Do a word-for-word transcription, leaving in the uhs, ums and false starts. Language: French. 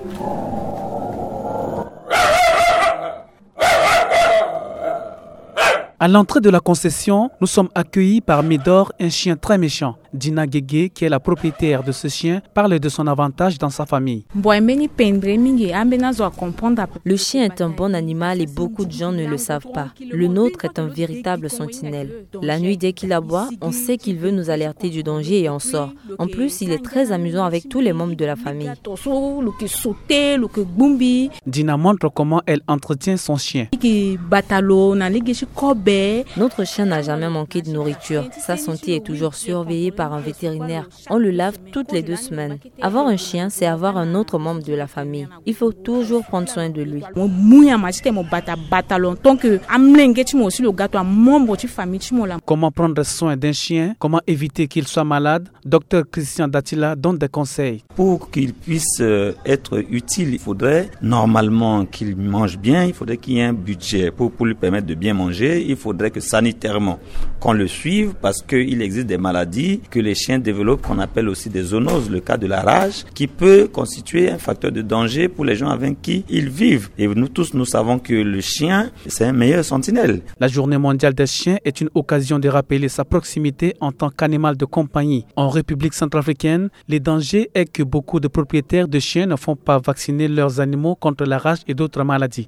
À l'entrée de la concession, nous sommes accueillis par Médor, un chien très méchant. Dina Guégué, qui est la propriétaire de ce chien, parle de son avantage dans sa famille. Le chien est un bon animal et beaucoup de gens ne le savent pas. Le nôtre est un véritable sentinelle. La nuit, dès qu'il aboie, on sait qu'il veut nous alerter du danger et on sort. En plus, il est très amusant avec tous les membres de la famille. Dina montre comment elle entretient son chien. Notre chien n'a jamais manqué de nourriture. Sa santé est toujours surveillée par un vétérinaire. On le lave toutes les deux semaines. Avoir un chien, c'est avoir un autre membre de la famille. Il faut toujours prendre soin de lui. Comment prendre soin d'un chien? Comment éviter qu'il soit malade? Docteur Christian Datila donne des conseils. Pour qu'il puisse être utile, il faudrait normalement qu'il mange bien. Il faudrait qu'il y ait un budget pour, pour lui permettre de bien manger. Il faudrait que sanitairement, qu'on le suive parce qu'il existe des maladies que les chiens développent qu'on appelle aussi des zoonoses, le cas de la rage, qui peut constituer un facteur de danger pour les gens avec qui ils vivent. Et nous tous, nous savons que le chien, c'est un meilleur sentinelle. La journée mondiale des chiens est une occasion de rappeler sa proximité en tant qu'animal de compagnie. En République centrafricaine, le danger est que beaucoup de propriétaires de chiens ne font pas vacciner leurs animaux contre la rage et d'autres maladies.